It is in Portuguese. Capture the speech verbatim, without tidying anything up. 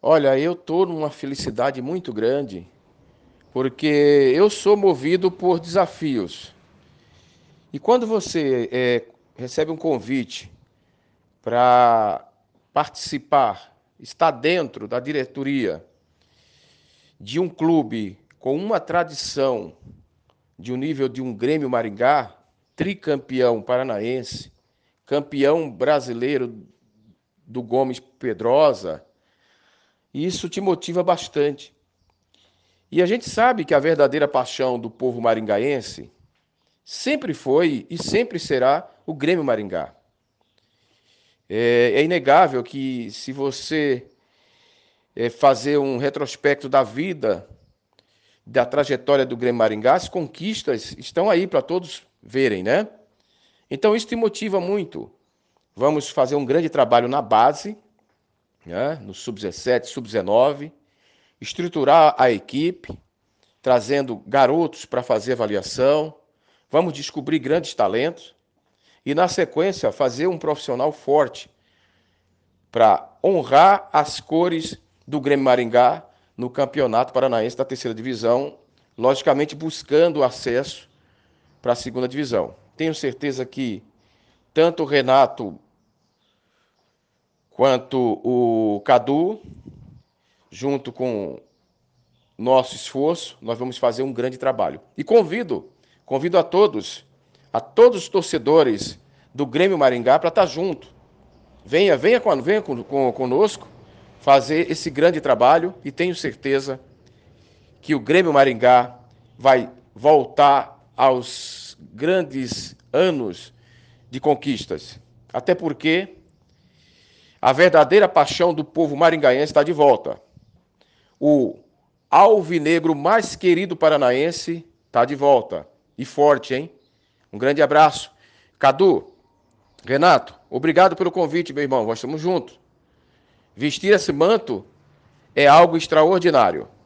Olha, eu estou numa felicidade muito grande, porque eu sou movido por desafios. E quando você é, recebe um convite para participar, estar dentro da diretoria de um clube com uma tradição de um nível de um Grêmio Maringá, tricampeão paranaense, campeão brasileiro do Gomes Pedrosa, isso te motiva bastante. E a gente sabe que a verdadeira paixão do povo maringaense sempre foi e sempre será o Grêmio Maringá. É, é inegável que, se você é, fazer um retrospecto da vida, da trajetória do Grêmio Maringá, as conquistas estão aí para todos verem, né? Então isso te motiva muito. Vamos fazer um grande trabalho na base, né? No sub dezessete, sub dezenove, estruturar a equipe, trazendo garotos para fazer avaliação. Vamos descobrir grandes talentos e, na sequência, fazer um profissional forte para honrar as cores do Grêmio Maringá no Campeonato Paranaense da Terceira Divisão, logicamente buscando acesso para a Segunda Divisão. Tenho certeza que tanto o Renato quanto o Cadu, junto com nosso esforço, nós vamos fazer um grande trabalho. E convido, convido a todos, a todos os torcedores do Grêmio Maringá para estar junto. Venha, venha, venha conosco fazer esse grande trabalho e tenho certeza que o Grêmio Maringá vai voltar aos grandes anos de conquistas. Até porque a verdadeira paixão do povo maringaense está de volta. O alvinegro mais querido paranaense está de volta. E forte, hein? Um grande abraço. Cadu, Renato, obrigado pelo convite, meu irmão. Nós estamos juntos. Vestir esse manto é algo extraordinário.